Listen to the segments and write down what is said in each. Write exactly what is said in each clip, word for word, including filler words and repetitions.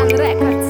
Nurjan Records.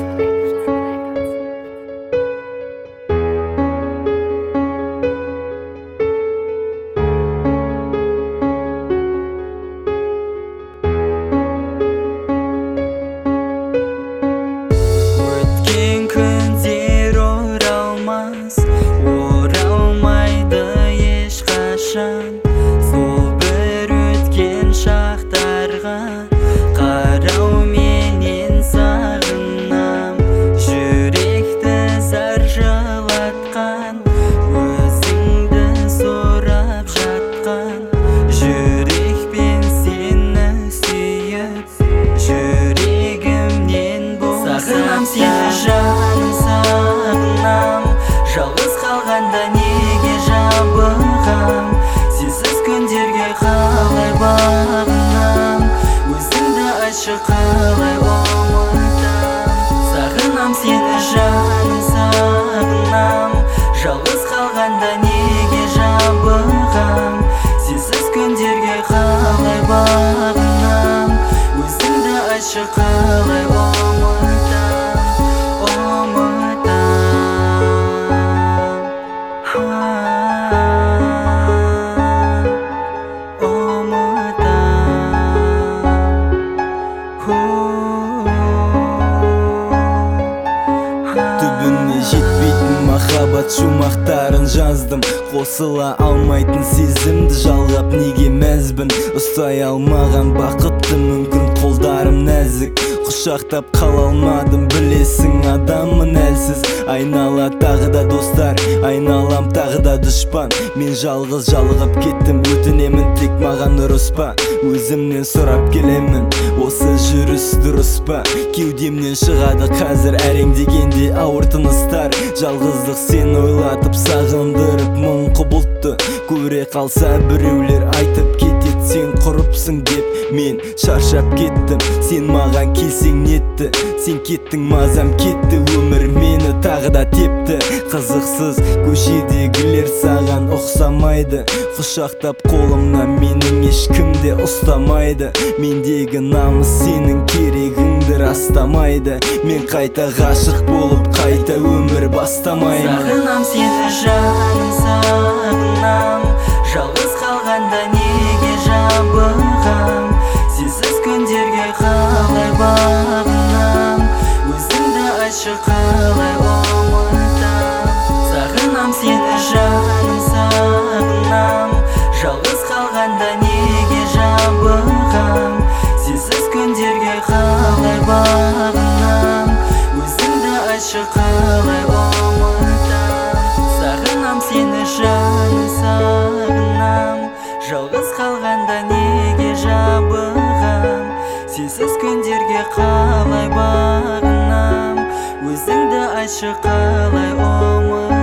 Өткен күндер оралмас, оралмайды ешқашан. Сол бір өткен шақтарға қарауменен сағынам. Жүректі зар жылатқан, өзіңді сорап жатқан. Жүрекпен сені сүйіп, жүрегімнен болса сағынам сені жаным, сағынам. Жалғыз қалғанда неге жабығам? Сенсіз күндерге қалай бағынам? Өзіңді айтшы қалай ұмытам? Сағынам сені жаным, сағынам. Жалғыз қалғанда неге жабығам? Сенсіз күндерге қалай бағынам? Өзіңді айтшы қалай ұмытам? Түбіне жетпейтін махаббат шумақтарын жаздым. Қосыла алмайтын сезімді жалғап неге мәзбін? Ұстай алмаған бақытты мүмкін қолдарым нәзік. Құшақтап қала алмадым, білесің адаммын әлсіз. Айнала тағы да достар, айналам тағы да дұшпан. Мен жалғыз жалығып кеттім, өтінемін тек маған ұрыспа. Өзімнен сұрап келемін, осы жүріс дұрыс па? Кеудемнен шығады қазір әрең дегенде ауыр тыныстар. Жалғыздық сені ойлатып сағындырып мың құбылтты. Көре қалса біреулер айтып кетет сен құрыпсың деп. Мен шаршап кеттім, сен маған келсең нетті? Сен кеттің, мазам кетті, өмір мені тағы да тепті. Қызықсыз көшедегілер саған ұқсамайды. Құшақтап қолымнан менің ешкімде ұстамайды. Мендегі намыс сенің керегіңді растамайды. Мен қайта ғашық болып қайта өмір бастамаймын. Сағынам сені жаным, сағынам. Жалғыз қалғанда неге жабығам? Сенсіз күндерге қалай бағынам? Өзіңді айтшы қалай ұмытам? Сағынам сені жаным, сағынам. Жалғыз қалғанда неге жабығам? Сенсіз күндерге қалай бағынам? Өзіңді айтшы қалай ұмытам? Сағынам сені жаным, сағынам. Жалғыз қалғанда неге жабығам? Сенсіз күндерге қалай бағынам? Өзіңді айтшы қалай ұмытам?